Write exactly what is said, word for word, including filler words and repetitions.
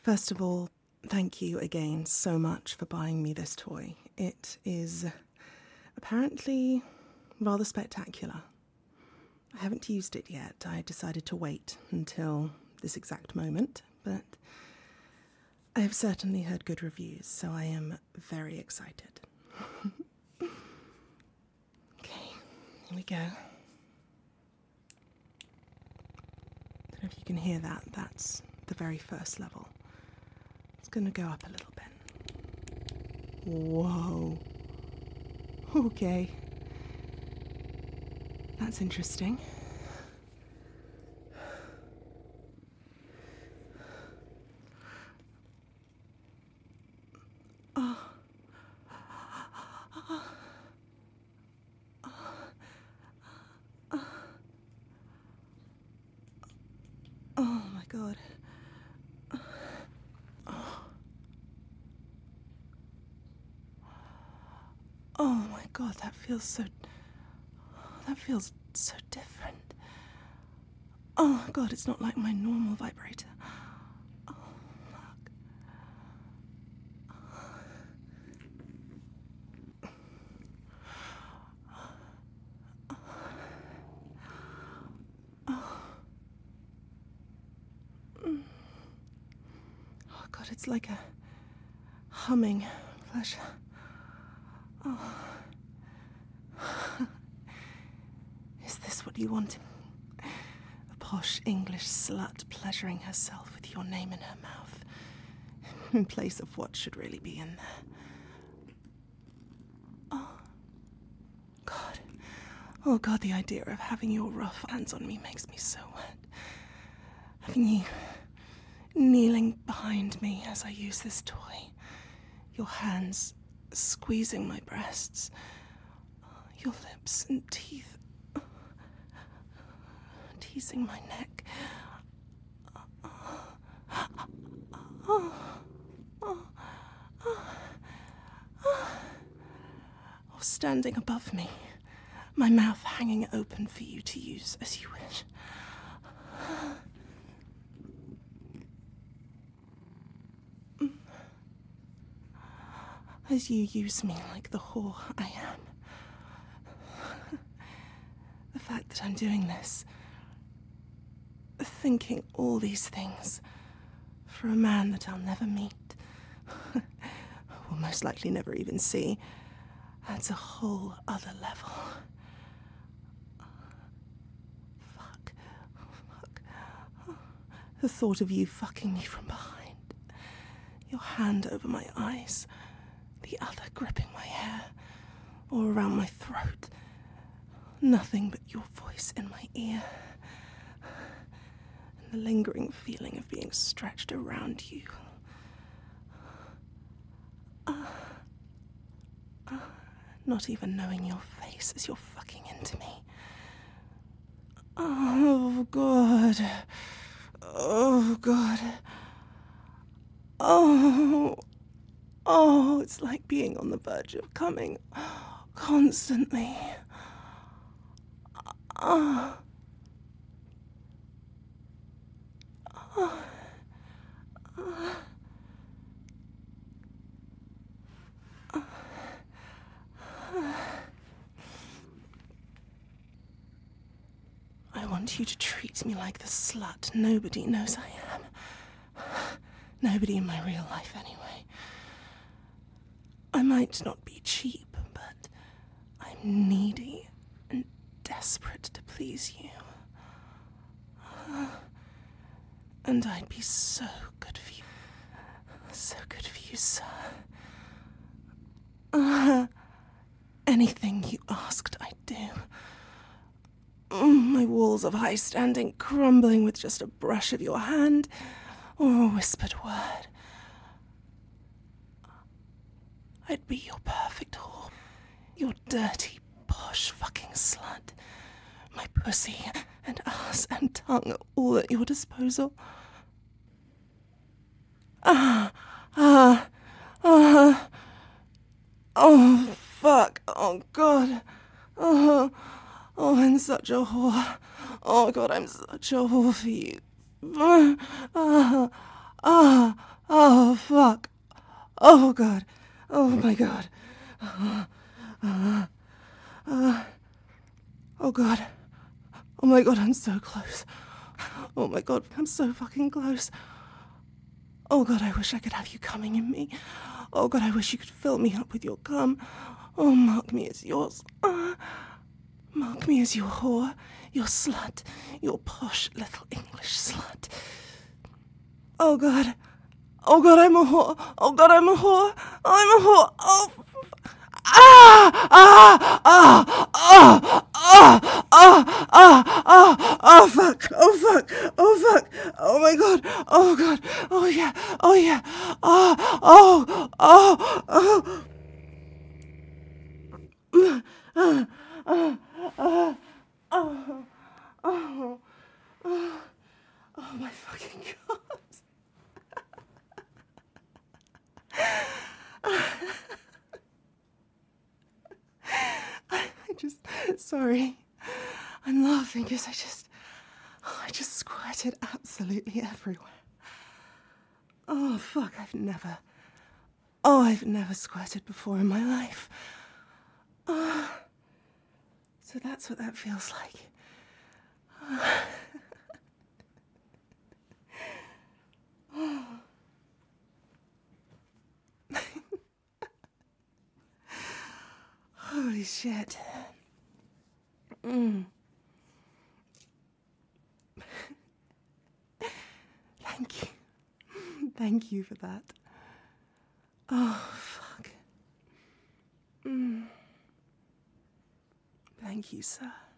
First of all, thank you again so much for buying me this toy. It is apparently rather spectacular. I haven't used it yet. I decided to wait until this exact moment, but I have certainly heard good reviews, so I am very excited. Okay, here we go. I don't know if you can hear that. That's the very first level. It's going to go up a little bit. Whoa. Okay. That's interesting. Oh. Oh my God. Oh my God, that feels so... That feels so different. Oh God, it's not like my normal vibrator. Oh, fuck. Oh God, it's like a humming pleasure. Oh. Is this what you wanted? A posh English slut pleasuring herself with your name in her mouth, in place of what should really be in there. Oh. God. Oh God, the idea of having your rough hands on me makes me so wet. Having you kneeling behind me as I use this toy. Your hands squeezing my breasts. Your lips and teeth teasing my neck. Or standing above me, my mouth hanging open for you to use as you wish. As you use me like the whore I am. The fact that I'm doing this, thinking all these things, for a man that I'll never meet, will most likely never even see, adds a whole other level. Fuck. Fuck. The thought of you fucking me from behind, your hand over my eyes, the other gripping my hair, or around my throat. Nothing but your voice in my ear. And the lingering feeling of being stretched around you. Uh, uh, not even knowing your face as you're fucking into me. Oh, God. Oh, God. Oh... Oh, it's like being on the verge of coming constantly. Oh. Oh. Oh. I want you to treat me like the slut nobody knows I am. Nobody in my real life, anyway. I might not be cheap, but I'm needy and desperate to please you. And I'd be so good for you. So good for you, sir. Uh, anything you asked, I'd do. Mm, my walls of high standing crumbling with just a brush of your hand or a whispered word. I'd be your perfect whore. Your dirty, posh fucking slut. My pussy and ass and tongue are all at your disposal. Ah, ah, ah. Oh, fuck. Oh, God. Oh, oh, I'm such a whore. Oh, God, I'm such a whore for you. Ah, ah, ah. Oh, God. Oh, my God. Uh, uh, uh, oh, God. Oh, my God, I'm so close. Oh, my God, I'm so fucking close. Oh, God, I wish I could have you coming in me. Oh, God, I wish you could fill me up with your cum. Oh, mark me as yours. Uh, mark me as your whore, your slut, your posh little English slut. Oh, God. Oh, God, I'm a whore. Oh, God, I'm a whore. I'm a whore. Oh, ah, ah, ah, ah, ah, ah, ah, ah, oh, fuck, oh, fuck, oh, fuck, oh, my God, oh, God, oh, yeah, oh, yeah, oh, oh, oh, oh, oh, oh, oh, oh, oh, oh, oh, my fucking God. I just, sorry, I'm laughing because I just, I just squirted absolutely everywhere. Oh, fuck, I've never, oh, I've never squirted before in my life. Oh, so that's what that feels like. Oh. Holy shit. Mm. Thank you. Thank you for that. Oh, fuck. Mm. Thank you, sir.